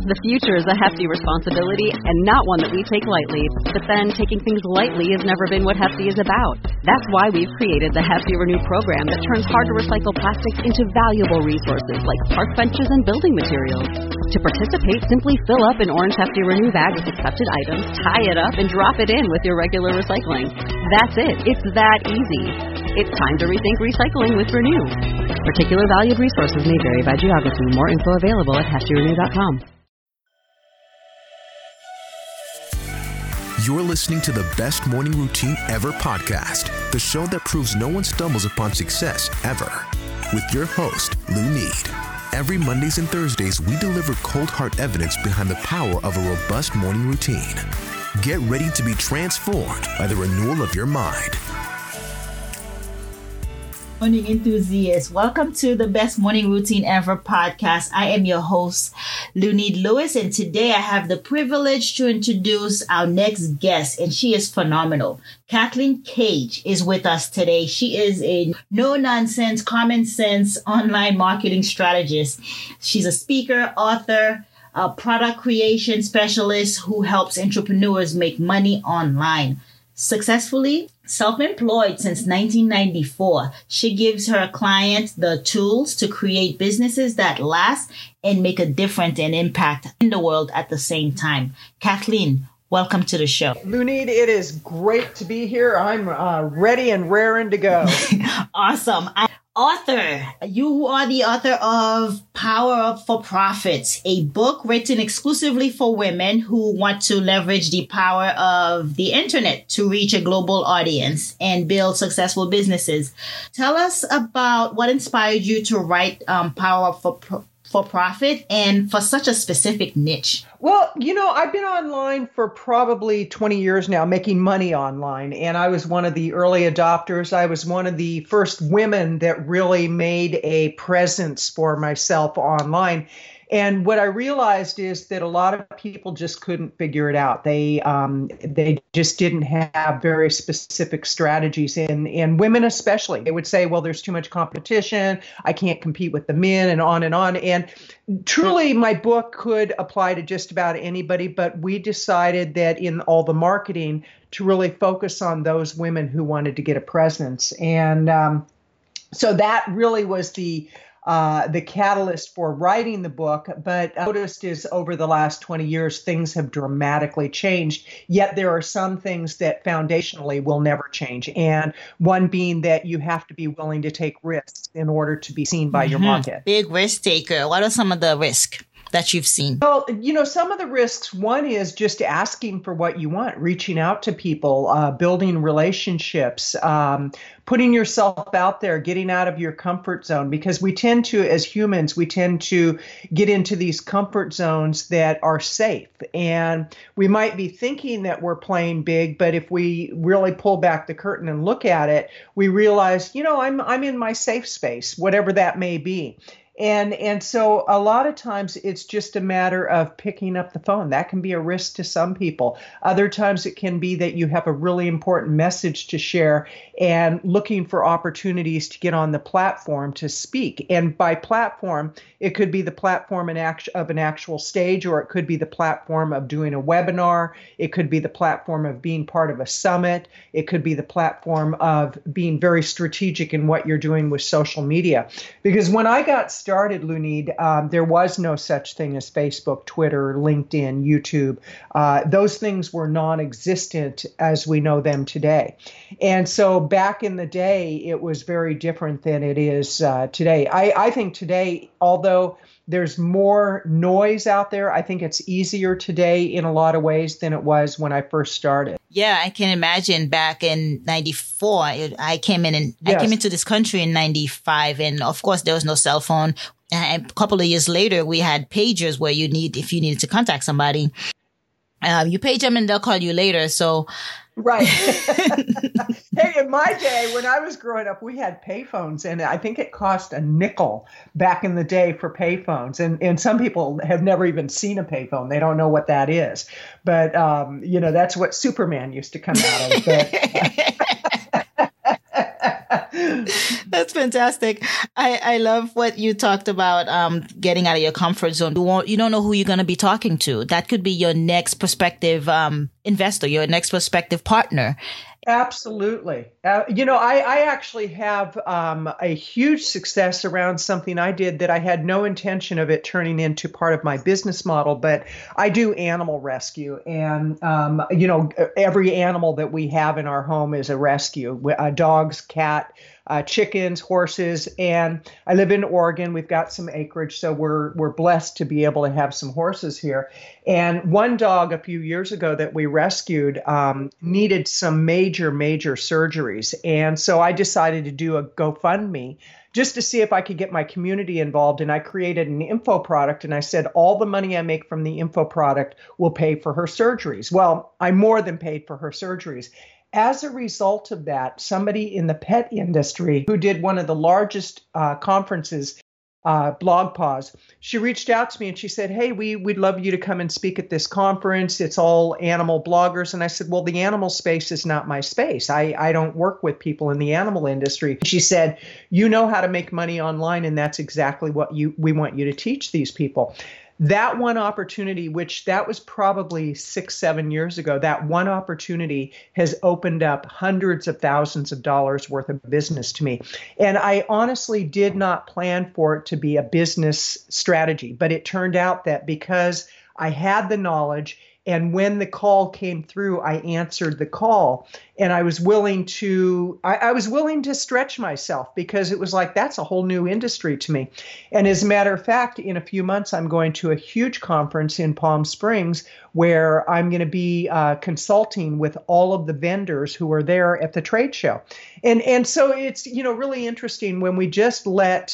The future is a hefty responsibility and not one that we take lightly. But then, taking things lightly has never been what Hefty is about. That's why we've created the Hefty Renew program that turns hard-to-recycle plastics into valuable resources like park benches and building materials. To participate, simply fill up an orange Hefty Renew bag with accepted items, tie it up, and drop it in with your regular recycling. That's it. It's that easy. It's time to rethink recycling with Renew. Particular valued resources may vary by geography. More info available at heftyrenew.com. You're listening to the Best Morning Routine Ever podcast, the show that proves no one stumbles upon success ever. With your host, Lou Need. Every Mondays and Thursdays, we deliver cold hard evidence behind the power of a robust morning routine. Get ready to be transformed by the renewal of your mind. Morning enthusiasts, welcome to the Best Morning Routine Ever podcast. I am your host, Lunid Lewis, and today I have the privilege to introduce our next guest, and she is phenomenal. Kathleen Cage is with us today. She is a no-nonsense, common-sense online marketing strategist. She's a speaker, author, a product creation specialist who helps entrepreneurs make money online. Successfully self-employed since 1994, she gives her clients the tools to create businesses that last and make a difference and impact in the world at the same time. Kathleen, welcome to the show. Lunid, it is great to be here. I'm ready and raring to go. Awesome. You are the author of Power Up for Profits, a book written exclusively for women who want to leverage the power of the internet to reach a global audience and build successful businesses. Tell us about what inspired you to write Power Up for Profit and for such a specific niche. Well, I've been online for probably 20 years now, making money online. And I was one of the early adopters. I was one of the first women that really made a presence for myself online. And what I realized is that a lot of people just couldn't figure it out. They just didn't have very specific strategies, and women especially. They would say, well, there's too much competition. I can't compete with the men, and on and on. And truly, my book could apply to just about anybody, but we decided that in all the marketing to really focus on those women who wanted to get a presence. And so that really was the catalyst for writing the book. But I noticed is over the last 20 years, things have dramatically changed, yet there are some things that foundationally will never change. And one being that you have to be willing to take risks in order to be seen by your market. Big risk taker. What are some of the risks that you've seen? Well, some of the risks, one is just asking for what you want, reaching out to people, building relationships, putting yourself out there, getting out of your comfort zone, because we tend to, as humans, we tend to get into these comfort zones that are safe. And we might be thinking that we're playing big, but if we really pull back the curtain and look at it, we realize, I'm in my safe space, whatever that may be. And so a lot of times it's just a matter of picking up the phone. That can be a risk to some people. Other times it can be that you have a really important message to share and looking for opportunities to get on the platform to speak. And by platform, it could be the platform of an actual stage, or it could be the platform of doing a webinar. It could be the platform of being part of a summit. It could be the platform of being very strategic in what you're doing with social media. Because when I got started, Lunid, there was no such thing as Facebook, Twitter, LinkedIn, YouTube. Those things were non-existent as we know them today. And so back in the day, it was very different than it is today. I think today, although there's more noise out there, I think it's easier today in a lot of ways than it was when I first started. Yeah, I can imagine back in 94, I came into this country in 95. And of course, there was no cell phone. And a couple of years later, we had pagers where if you needed to contact somebody, you page them and they'll call you later. So. Right. Hey, in my day, when I was growing up, we had payphones, and I think it cost a nickel back in the day for payphones. And some people have never even seen a payphone. They don't know what that is. But, that's what Superman used to come out of. That's fantastic. I love what you talked about, getting out of your comfort zone. You don't know who you're going to be talking to. That could be your next prospective investor, your next prospective partner. Absolutely. I actually have a huge success around something I did that I had no intention of it turning into part of my business model, but I do animal rescue. And, every animal that we have in our home is a rescue, dogs, cat, chickens, horses, and I live in Oregon. We've got some acreage, so we're blessed to be able to have some horses here. And one dog a few years ago that we rescued needed some major surgeries, and so I decided to do a GoFundMe just to see if I could get my community involved. And I created an info product, and I said all the money I make from the info product will pay for her surgeries. Well, I more than paid for her surgeries. As a result of that, somebody in the pet industry who did one of the largest conferences, BlogPause, she reached out to me and she said, hey, we'd love you to come and speak at this conference. It's all animal bloggers. And I said, well, the animal space is not my space. I don't work with people in the animal industry. She said, you know how to make money online, and that's exactly what we want you to teach these people. That one opportunity, which that was probably 6-7 years ago, that one opportunity has opened up hundreds of thousands of dollars worth of business to me. And I honestly did not plan for it to be a business strategy, but it turned out that because I had the knowledge, and when the call came through, I answered the call, and I was willing to stretch myself, because it was like, that's a whole new industry to me. And as a matter of fact, in a few months, I'm going to a huge conference in Palm Springs where I'm going to be consulting with all of the vendors who are there at the trade show. And so it's, really interesting when we just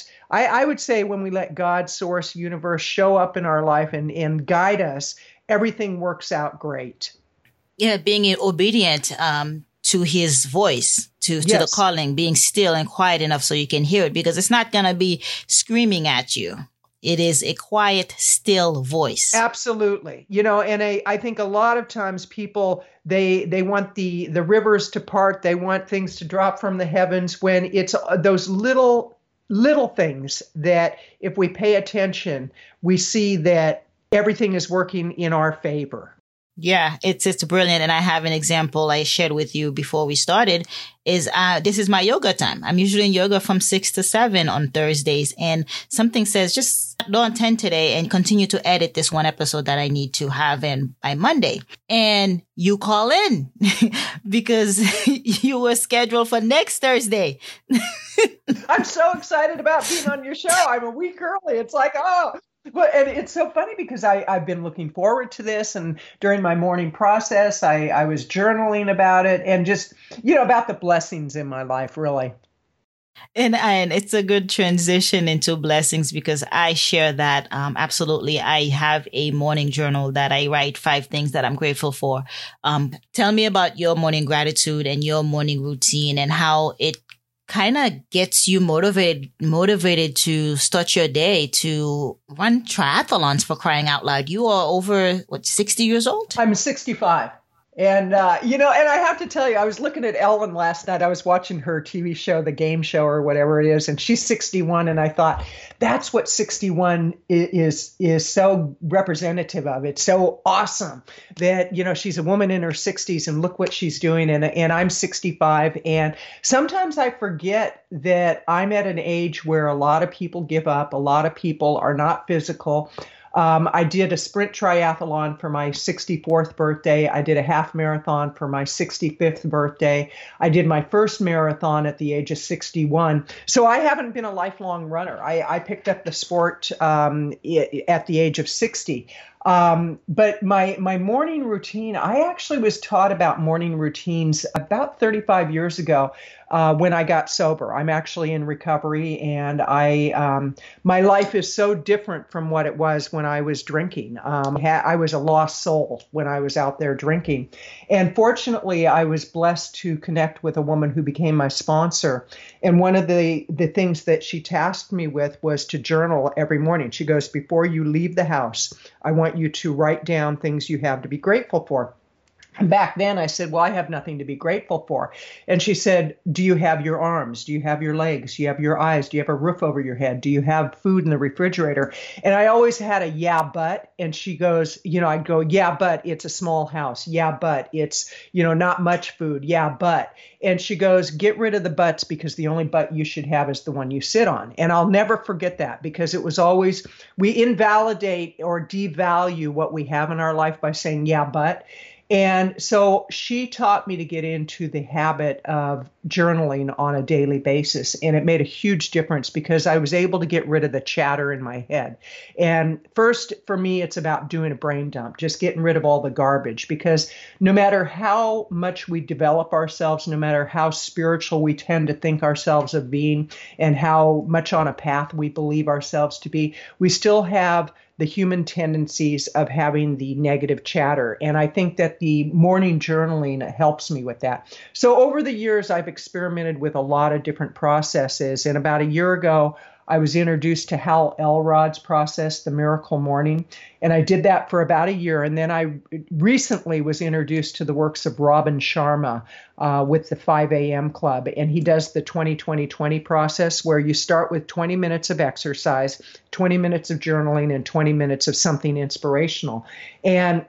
I would say when we let God, source, universe show up in our life and guide us, everything works out great. Yeah, being obedient to his voice, to the calling, being still and quiet enough so you can hear it, because it's not going to be screaming at you. It is a quiet, still voice. Absolutely. And I think a lot of times people, they want the rivers to part. They want things to drop from the heavens, when it's those little things that if we pay attention, we see that everything is working in our favor. Yeah, it's brilliant. And I have an example I shared with you before we started is this is my yoga time. I'm usually in yoga from 6 to 7 on Thursdays. And something says, just don't attend today and continue to edit this one episode that I need to have in by Monday. And you call in because you were scheduled for next Thursday. I'm so excited about being on your show. I'm a week early. It's like, oh. But and it's so funny because I've been looking forward to this, and during my morning process, I was journaling about it and just, about the blessings in my life, really. And it's a good transition into blessings, because I share that. Absolutely. I have a morning journal that I write 5 things that I'm grateful for. Tell me about your morning gratitude and your morning routine and how it kind of gets you motivated to start your day, to run triathlons, for crying out loud. You are over, 60 years old? I'm 65. And, and I have to tell you, I was looking at Ellen last night. I was watching her TV show, The Game Show or whatever it is, and she's 61. And I thought, that's what 61 is so representative of. It's so awesome that, she's a woman in her 60s and look what she's doing. And I'm 65. And sometimes I forget that I'm at an age where a lot of people give up. A lot of people are not physical. I did a sprint triathlon for my 64th birthday. I did a half marathon for my 65th birthday. I did my first marathon at the age of 61. So I haven't been a lifelong runner. I picked up the sport at the age of 60. But my morning routine, I actually was taught about morning routines about 35 years ago when I got sober. I'm actually in recovery, and my life is so different from what it was when I was drinking. I was a lost soul when I was out there drinking. And fortunately, I was blessed to connect with a woman who became my sponsor. And one of the things that she tasked me with was to journal every morning. She goes, before you leave the house, I want you to write down things you have to be grateful for. Back then I said, well, I have nothing to be grateful for. And she said, do you have your arms? Do you have your legs? Do you have your eyes? Do you have a roof over your head? Do you have food in the refrigerator? And I always had a yeah, but. And she goes, I'd go, yeah, but it's a small house. Yeah, but it's, not much food. Yeah, but. And she goes, get rid of the buts, because the only butt you should have is the one you sit on. And I'll never forget that, because it was always, we invalidate or devalue what we have in our life by saying, yeah, but. And so she taught me to get into the habit of journaling on a daily basis. And it made a huge difference, because I was able to get rid of the chatter in my head. And first, for me, it's about doing a brain dump, just getting rid of all the garbage, because no matter how much we develop ourselves, no matter how spiritual we tend to think ourselves of being, and how much on a path we believe ourselves to be, we still have the human tendencies of having the negative chatter. And I think that the morning journaling helps me with that. So over the years, I've experimented with a lot of different processes. And about a year ago, I was introduced to Hal Elrod's process, the Miracle Morning. And I did that for about a year. And then I recently was introduced to the works of Robin Sharma with the 5 a.m. Club. And he does the 20-20-20 process, where you start with 20 minutes of exercise, 20 minutes of journaling, and 20 minutes of something inspirational. And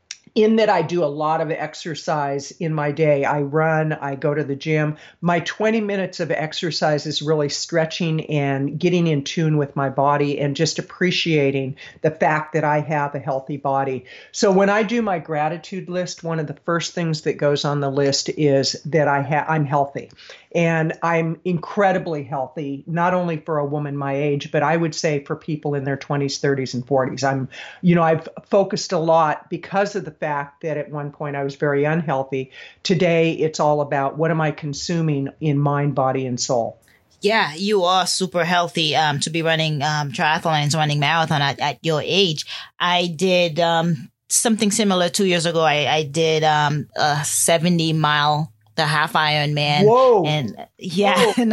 in that, I do a lot of exercise in my day. I run, I go to the gym. My 20 minutes of exercise is really stretching and getting in tune with my body, and just appreciating the fact that I have a healthy body. So when I do my gratitude list, one of the first things that goes on the list is that I'm healthy. And I'm incredibly healthy, not only for a woman my age, but I would say for people in their 20s, 30s, and 40s. I've focused a lot, because of the fact that at one point I was very unhealthy. Today, it's all about what am I consuming in mind, body, and soul. Yeah, you are super healthy to be running triathlons, running marathon at your age. I did something similar 2 years ago. I did a 70-mile, the half Ironman. Whoa. And yeah, Whoa.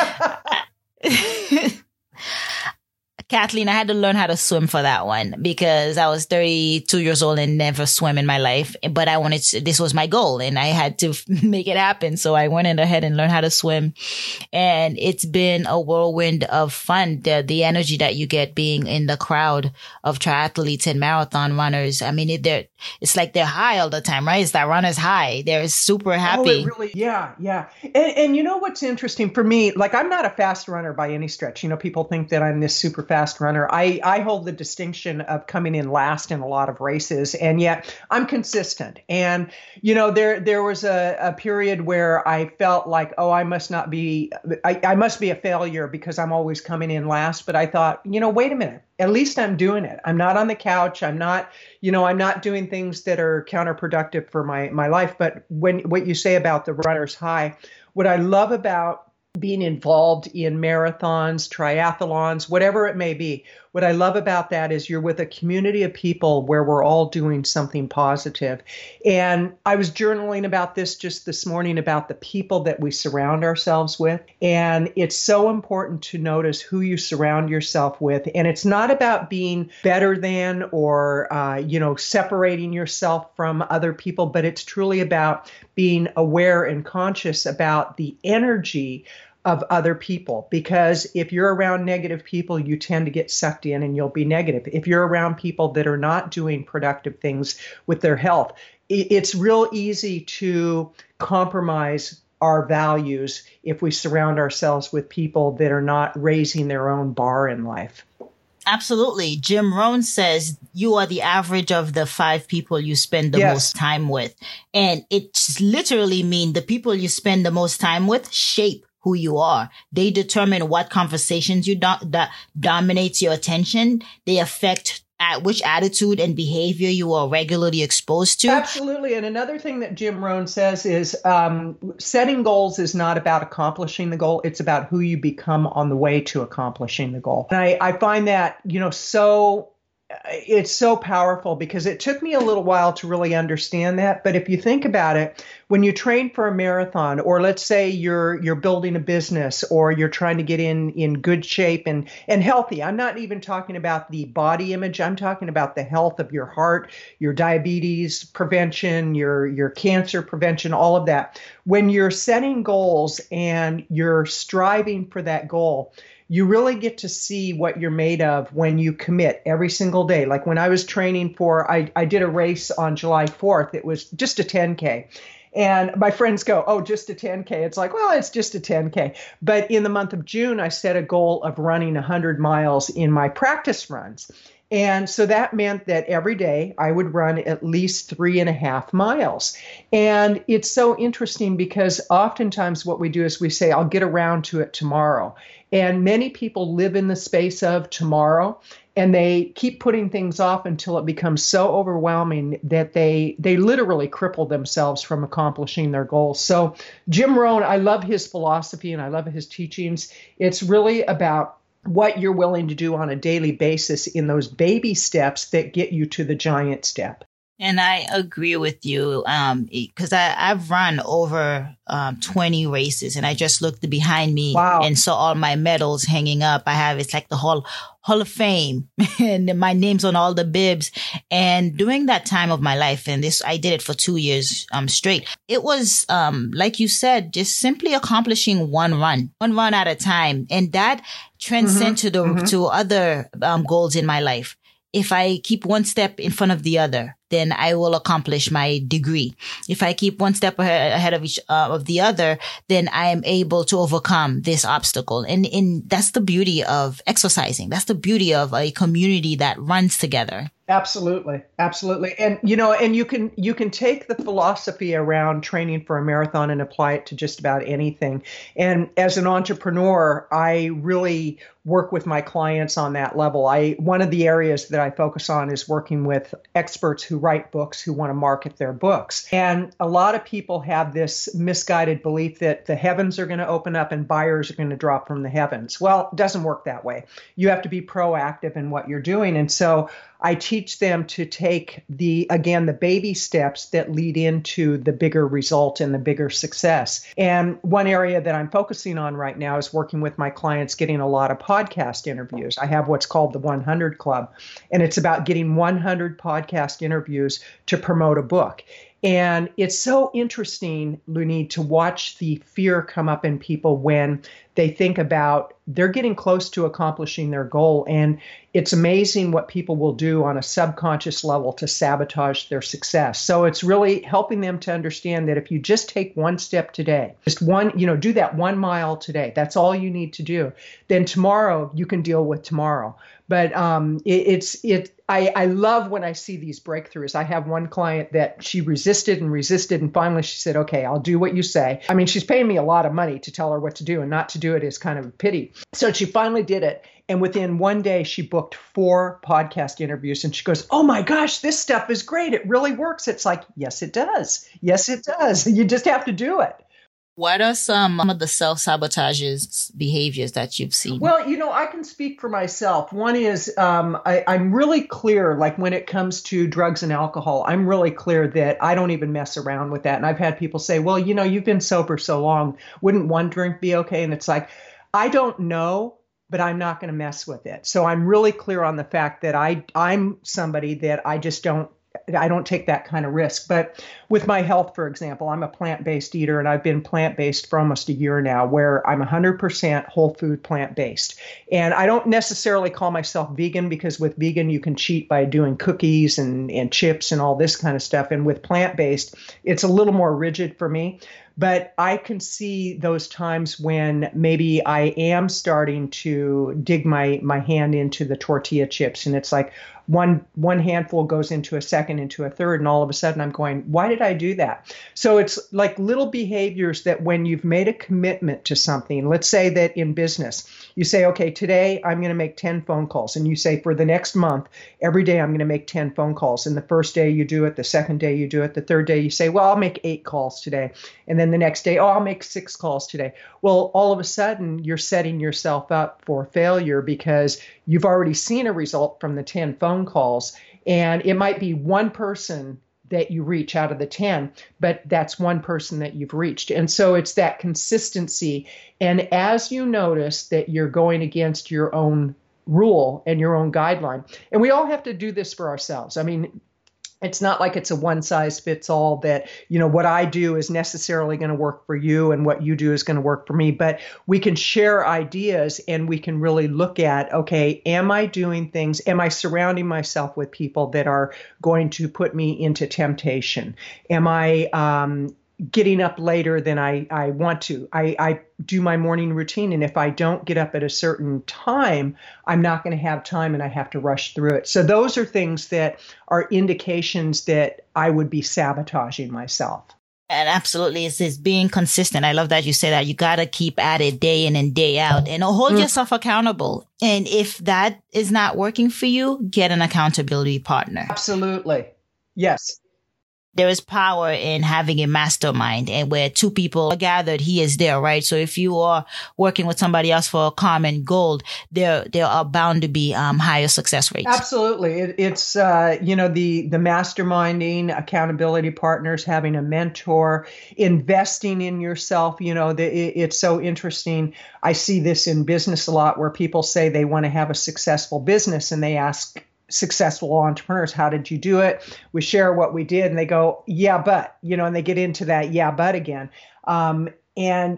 and Kathleen, I had to learn how to swim for that one, because I was 32 years old and never swam in my life. But this was my goal, and I had to make it happen. So I went in ahead and learned how to swim. And it's been a whirlwind of fun. The energy that you get being in the crowd of triathletes and marathon runners. I mean, it's like they're high all the time, right? It's that runner's high. They're super happy. Oh, yeah. And you know what's interesting for me, like, I'm not a fast runner by any stretch. People think that I'm this super fast runner. I hold the distinction of coming in last in a lot of races, and yet I'm consistent. And, there was a period where I felt like, oh, I must be a failure because I'm always coming in last. But I thought, wait a minute. At least I'm doing it. I'm not on the couch. I'm not doing things that are counterproductive for my life. But what you say about the runner's high, what I love about being involved in marathons, triathlons, whatever it may be, what I love about that is you're with a community of people where we're all doing something positive. And I was journaling about this just this morning, about the people that we surround ourselves with. And it's so important to notice who you surround yourself with. And it's not about being better than or, separating yourself from other people, but it's truly about being aware and conscious about the energy of other people. Because if you're around negative people, you tend to get sucked in and you'll be negative. If you're around people that are not doing productive things with their health, it's real easy to compromise our values if we surround ourselves with people that are not raising their own bar in life. Absolutely. Jim Rohn says you are the average of the 5 people you spend the most time with. And it literally means the people you spend the most time with shape who you are. They determine what conversations that dominates your attention. They affect which attitude and behavior you are regularly exposed to. Absolutely. And another thing that Jim Rohn says is setting goals is not about accomplishing the goal. It's about who you become on the way to accomplishing the goal. And I find that, so it's so powerful because it took me a little while to really understand that. But if you think about it, when you train for a marathon, or let's say you're building a business, or you're trying to get in good shape and healthy, I'm not even talking about the body image. I'm talking about the health of your heart, your diabetes prevention, your cancer prevention, all of that. When you're setting goals and you're striving for that goal, you really get to see what you're made of when you commit every single day. Like when I was training I did a race on July 4th. It was just a 10K. And my friends go, oh, just a 10K. It's like, well, it's just a 10K. But in the month of June, I set a goal of running 100 miles in my practice runs. And so that meant that every day I would run at least 3.5 miles. And it's so interesting because oftentimes what we do is we say, I'll get around to it tomorrow. And many people live in the space of tomorrow, and they keep putting things off until it becomes so overwhelming that they literally cripple themselves from accomplishing their goals. So Jim Rohn, I love his philosophy and I love his teachings. It's really about what you're willing to do on a daily basis in those baby steps that get you to the giant step. And I agree with you because I've run over 20 races, and I just looked behind me and saw all my medals hanging up. It's like the Hall of Fame and my name's on all the bibs. And during that time of my life, and I did it for 2 years straight, it was like you said, just simply accomplishing one run at a time. And that transcends to other goals in my life. If I keep one step in front of the other, then I will accomplish my degree. If I keep one step ahead of each of the other, then I am able to overcome this obstacle. And that's the beauty of exercising. That's the beauty of a community that runs together. Absolutely. Absolutely. And, and you can take the philosophy around training for a marathon and apply it to just about anything. And as an entrepreneur, I really work with my clients on that level. One of the areas that I focus on is working with experts who write books, who want to market their books. And a lot of people have this misguided belief that the heavens are going to open up and buyers are going to drop from the heavens. Well, it doesn't work that way. You have to be proactive in what you're doing. And so I teach them to take the baby steps that lead into the bigger result and the bigger success. And one area that I'm focusing on right now is working with my clients, getting a lot of podcast interviews. I have what's called the 100 Club, and it's about getting 100 podcast interviews to promote a book. And it's so interesting, Lunid, to watch the fear come up in people when they think about they're getting close to accomplishing their goal. And it's amazing what people will do on a subconscious level to sabotage their success. So it's really helping them to understand that if you just take one step today, just one, do that 1 mile today, that's all you need to do, then tomorrow you can deal with tomorrow. But I love when I see these breakthroughs. I have one client that she resisted, and finally she said, okay, I'll do what you say. I mean, she's paying me a lot of money to tell her what to do, and not to do it is kind of a pity. So she finally did it. And within one day, she booked 4 podcast interviews, and she goes, oh my gosh, this stuff is great. It really works. It's like, yes, it does. Yes, it does. You just have to do it. What are some of the self-sabotages behaviors that you've seen? Well, I can speak for myself. One is I'm really clear, like when it comes to drugs and alcohol, I'm really clear that I don't even mess around with that. And I've had people say, well, you've been sober so long. Wouldn't one drink be okay? And it's like, I don't know, but I'm not going to mess with it. So I'm really clear on the fact that I'm somebody that I don't take that kind of risk. But with my health, for example, I'm a plant-based eater, and I've been plant-based for almost a year now, where I'm 100% whole food plant-based. And I don't necessarily call myself vegan, because with vegan, you can cheat by doing cookies and chips and all this kind of stuff. And with plant-based, it's a little more rigid for me. But I can see those times when maybe I am starting to dig my hand into the tortilla chips, and it's like one handful goes into a second, into a third, and all of a sudden I'm going, why did I do that? So it's like little behaviors that when you've made a commitment to something, let's say that in business, you say, okay, today I'm going to make 10 phone calls. And you say for the next month, every day I'm going to make 10 phone calls. And the first day you do it, the second day you do it, the third day you say, well, I'll make 8 calls today. And then then the next day, I'll make 6 calls today. Well, all of a sudden you're setting yourself up for failure because you've already seen a result from the 10 phone calls, and it might be one person that you reach out of the 10, but that's one person that you've reached. And so it's that consistency. And as you notice that you're going against your own rule and your own guideline, and we all have to do this for ourselves. I mean, it's not like it's a one size fits all that, what I do is necessarily going to work for you and what you do is going to work for me. But we can share ideas and we can really look at, okay, am I doing things? Am I surrounding myself with people that are going to put me into temptation? Am I getting up later than I want to? I do my morning routine, and if I don't get up at a certain time, I'm not going to have time and I have to rush through it. So those are things that are indications that I would be sabotaging myself. And absolutely, it's being consistent. I love that you say that. You got to keep at it day in and day out and hold yourself accountable. And if that is not working for you, get an accountability partner. Absolutely. Yes. There is power in having a mastermind, and where 2 people are gathered, he is there, right? So if you are working with somebody else for a common goal, there are bound to be higher success rates. Absolutely. It's the masterminding, accountability partners, having a mentor, investing in yourself. It's so interesting. I see this in business a lot where people say they want to have a successful business and they ask successful entrepreneurs, how did you do it? We share what we did and they go, yeah, but, and they get into that, yeah, but again. And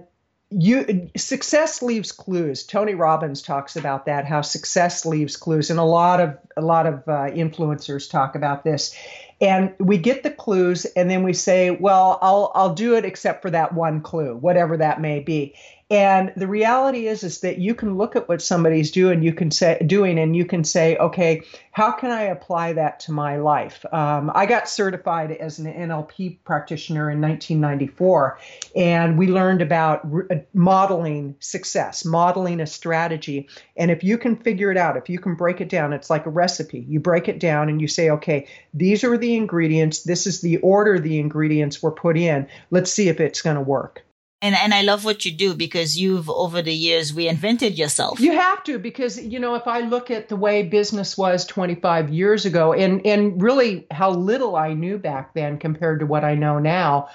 success leaves clues. Tony Robbins talks about that, how success leaves clues. And a lot of influencers talk about this. And we get the clues and then we say, well, I'll do it except for that one clue, whatever that may be. And the reality is that you can look at what somebody's doing, and you can say, okay, how can I apply that to my life? I got certified as an NLP practitioner in 1994, and we learned about modeling success, modeling a strategy. And if you can figure it out, if you can break it down, it's like a recipe. You break it down and you say, okay, these are the ingredients. This is the order the ingredients were put in. Let's see if it's going to work. And I love what you do because you've, over the years, reinvented yourself. You have to, because, if I look at the way business was 25 years ago and really how little I knew back then compared to what I know now,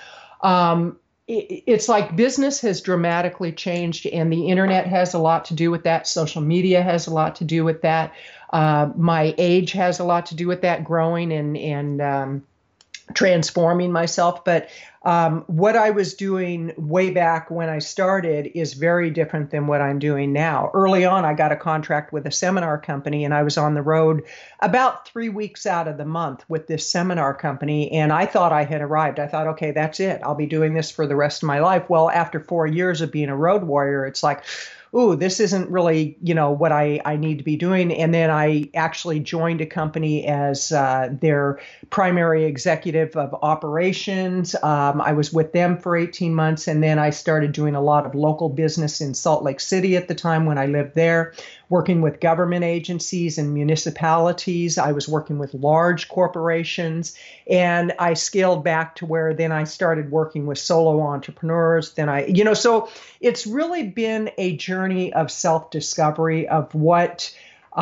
it's like business has dramatically changed, and the internet has a lot to do with that. Social media has a lot to do with that. My age has a lot to do with that, growing and transforming myself. But what I was doing way back when I started is very different than what I'm doing now. Early on, I got a contract with a seminar company, and I was on the road about 3 weeks out of the month with this seminar company. And I thought I had arrived. I thought, okay, that's it. I'll be doing this for the rest of my life. Well, after 4 years of being a road warrior, it's like, ooh, this isn't really, what I need to be doing. And then I actually joined a company as their primary executive of operations. I was with them for 18 months. And then I started doing a lot of local business in Salt Lake City at the time when I lived there, working with government agencies and municipalities. I was working with large corporations. And I scaled back to where then I started working with solo entrepreneurs. Then so it's really been a journey of self-discovery of what's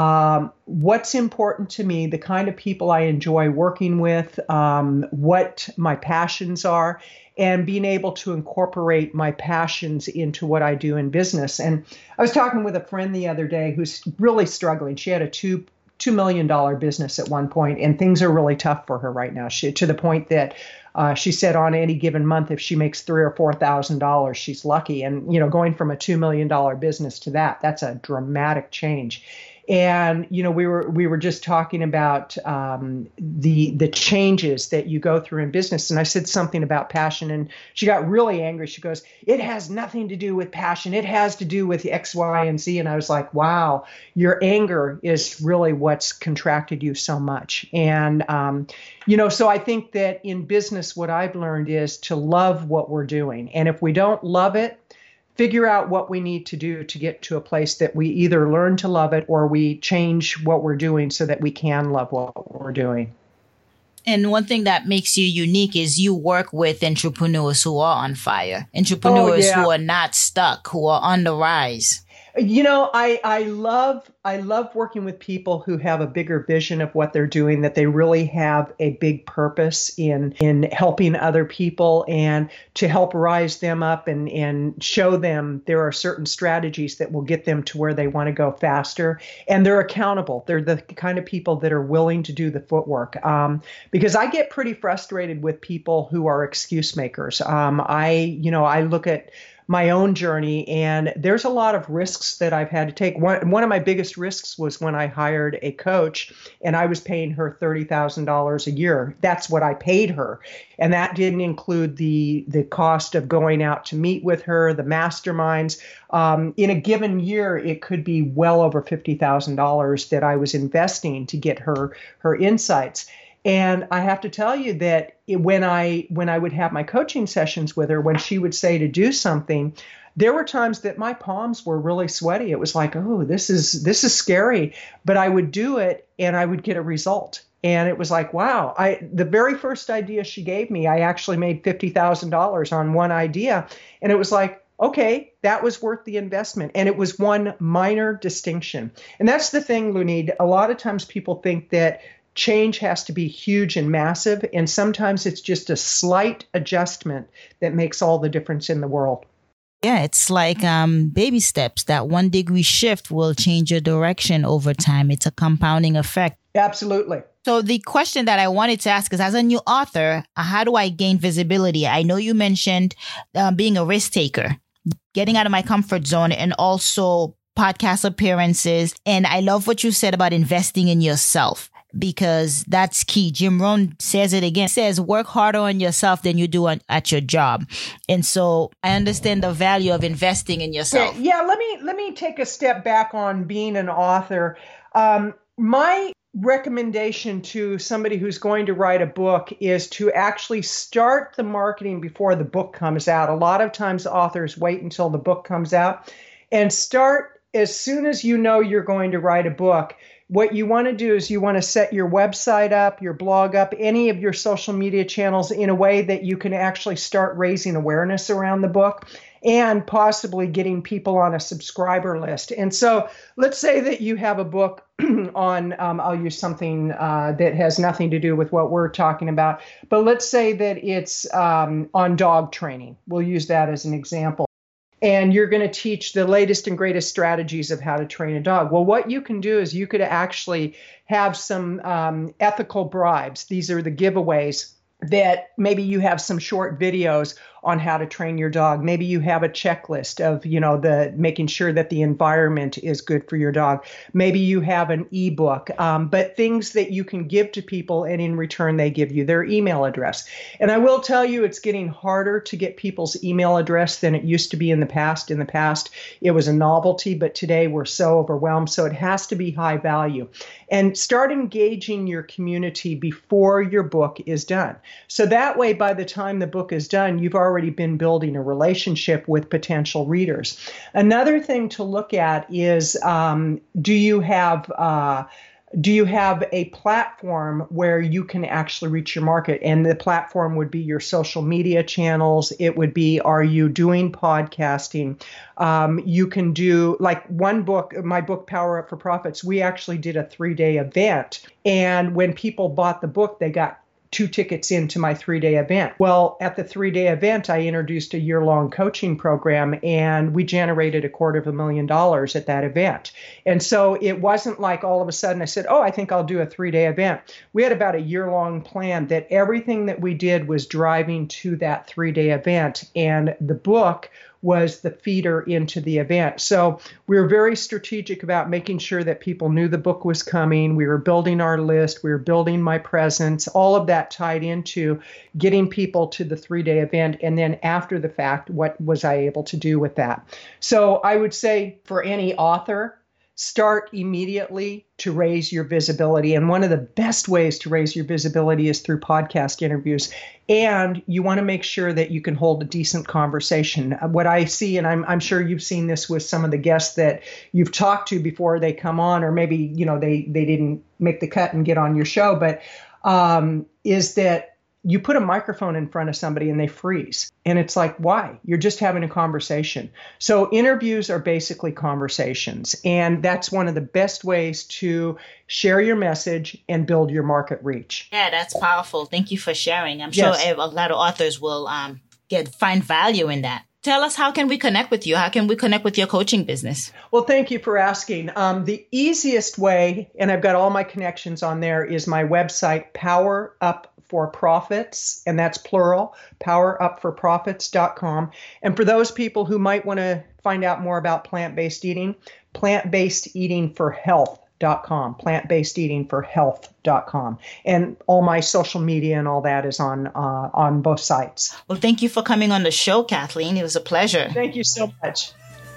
important to me, the kind of people I enjoy working with, what my passions are, and being able to incorporate my passions into what I do in business. And I was talking with a friend the other day who's really struggling. She had a $2 million business at one point, and things are really tough for her right now. To the point that she said on any given month, if she makes $3,000 or $4,000, she's lucky. And, going from a $2 million business to that's a dramatic change. And, we were just talking about the changes that you go through in business. And I said something about passion, and she got really angry. She goes, it has nothing to do with passion. It has to do with X, Y, and Z. And I was like, wow, your anger is really what's contracted you so much. And, so I think that in business, what I've learned is to love what we're doing. And if we don't love it, figure out what we need to do to get to a place that we either learn to love it or we change what we're doing so that we can love what we're doing. And one thing that makes you unique is you work with entrepreneurs who are on fire, entrepreneurs who are not stuck, who are on the rise. You know, I love working with people who have a bigger vision of what they're doing, that they really have a big purpose in helping other people and to help rise them up and show them there are certain strategies that will get them to where they want to go faster. And they're accountable. They're the kind of people that are willing to do the footwork. Because I get pretty frustrated with people who are excuse makers. I look at my own journey, and there's a lot of risks that I've had to take. One of my biggest risks was when I hired a coach and I was paying her $30,000 a year. That's what I paid her. And that didn't include the cost of going out to meet with her, the masterminds. In a given year, it could be well over $50,000 that I was investing to get her insights. And I have to tell you that when I would have my coaching sessions with her, when she would say to do something, there were times that my palms were really sweaty. It was like, oh, this is scary. But I would do it and I would get a result. And it was like, wow, the very first idea she gave me, I actually made $50,000 on one idea. And it was like, okay, that was worth the investment. And it was one minor distinction. And that's the thing, Lunid. A lot of times people think that change has to be huge and massive, and sometimes it's just a slight adjustment that makes all the difference in the world. Yeah, it's like baby steps. That 1 degree shift will change your direction over time. It's a compounding effect. Absolutely. So the question that I wanted to ask is, as a new author, how do I gain visibility? I know you mentioned being a risk taker, getting out of my comfort zone, and also podcast appearances. And I love what you said about investing in yourself, because that's key. Jim Rohn says it again. He says, work harder on yourself than you do at your job. And so I understand the value of investing in yourself. Yeah, let me take a step back on being an author. My recommendation to somebody who's going to write a book is to actually start the marketing before the book comes out. A lot of times authors wait until the book comes out, and start as soon as you know you're going to write a book. What you want to do is you want to set your website up, your blog up, any of your social media channels in a way that you can actually start raising awareness around the book and possibly getting people on a subscriber list. And so let's say that you have a book on, I'll use something that has nothing to do with what we're talking about, but let's say that it's on dog training. We'll use that as an example. And you're going to teach the latest and greatest strategies of how to train a dog. Well, what you can do is you could actually have some ethical bribes. These are the giveaways that maybe you have some short videos on how to train your dog. Maybe you have a checklist of, the making sure that the environment is good for your dog. Maybe you have an ebook, but things that you can give to people, and in return, they give you their email address. And I will tell you, it's getting harder to get people's email address than it used to be in the past. In the past, it was a novelty, but today we're so overwhelmed. So it has to be high value. And start engaging your community before your book is done. So that way, by the time the book is done, you've already been building a relationship with potential readers. Another thing to look at is, do you have a platform where you can actually reach your market? And the platform would be your social media channels. It would be, are you doing podcasting? You can do, like one book, my book, Power Up for Profits, we actually did a 3-day event. And when people bought the book, they got 2 tickets into my 3-day event. Well, at the 3-day event, I introduced a year-long coaching program, and we generated $250,000 at that event. And so it wasn't like all of a sudden I said, oh, I think I'll do a 3-day event. We had about a year-long plan that everything that we did was driving to that 3-day event, and the book was the feeder into the event. So we were very strategic about making sure that people knew the book was coming. We were building our list. We were building my presence. All of that tied into getting people to the 3-day event. And then after the fact, what was I able to do with that? So I would say for any author, start immediately to raise your visibility. And one of the best ways to raise your visibility is through podcast interviews. And you want to make sure that you can hold a decent conversation. What I see, and I'm sure you've seen this with some of the guests that you've talked to before they come on, or maybe, they didn't make the cut and get on your show, but is that you put a microphone in front of somebody and they freeze. And it's like, why? You're just having a conversation. So interviews are basically conversations. And that's one of the best ways to share your message and build your market reach. Yeah, that's powerful. Thank you for sharing. I'm sure a lot of authors will find value in that. Tell us, how can we connect with you? How can we connect with your coaching business? Well, thank you for asking. The easiest way, and I've got all my connections on there, is my website, Power Up for Profits, and that's plural, powerupforprofits.com. And for those people who might want to find out more about plant-based eating, plantbasedeatingforhealth.com, plantbasedeatingforhealth.com. And all my social media and all that is on both sites. Well, thank you for coming on the show, Kathleen. It was a pleasure. Thank you so much.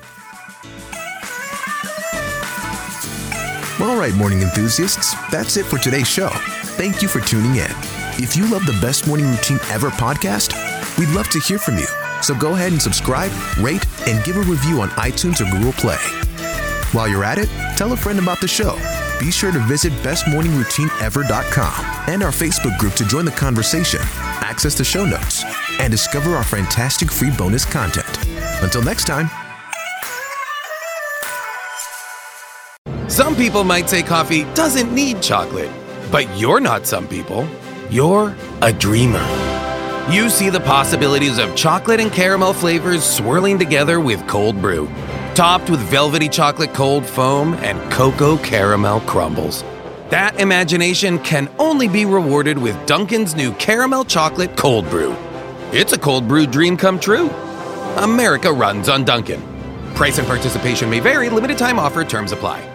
All right, morning enthusiasts, that's it for today's show. Thank you for tuning in. If you love the Best Morning Routine Ever podcast, we'd love to hear from you. So go ahead and subscribe, rate, and give a review on iTunes or Google Play. While you're at it, tell a friend about the show. Be sure to visit bestmorningroutineever.com and our Facebook group to join the conversation, access the show notes, and discover our fantastic free bonus content. Until next time. Some people might say coffee doesn't need chocolate, but you're not some people. You're a dreamer. You see the possibilities of chocolate and caramel flavors swirling together with cold brew, topped with velvety chocolate cold foam and cocoa caramel crumbles. That imagination can only be rewarded with Dunkin's new caramel chocolate cold brew. It's a cold brew dream come true. America runs on Dunkin'. Price and participation may vary. Limited time offer. Terms apply.